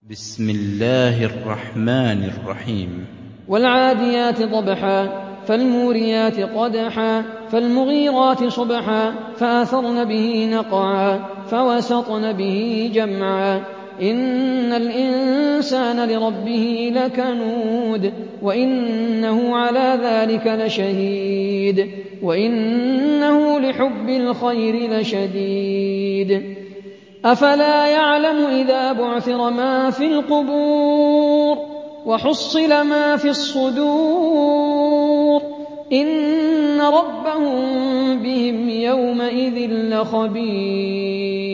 بسم الله الرحمن الرحيم والعاديات ضبحا فالموريات قدحا فالمغيرات صبحا فأثرن به نقعا فوسطن به جمعا إن الإنسان لربه لكنود وإنه على ذلك لشهيد وإنه لحب الخير لشديد أفلا يعلم إذا بعثر ما في القبور وحصل ما في الصدور إن ربهم بهم يومئذ لخبير